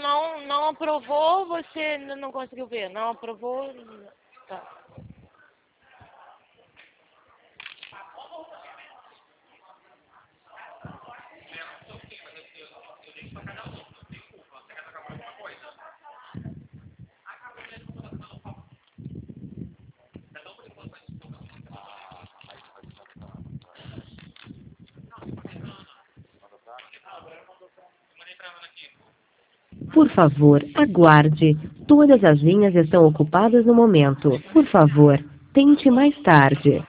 não aprovou, você não conseguiu ver. Não aprovou. Tá. Por favor, aguarde. Todas as linhas estão ocupadas no momento. Por favor, tente mais tarde.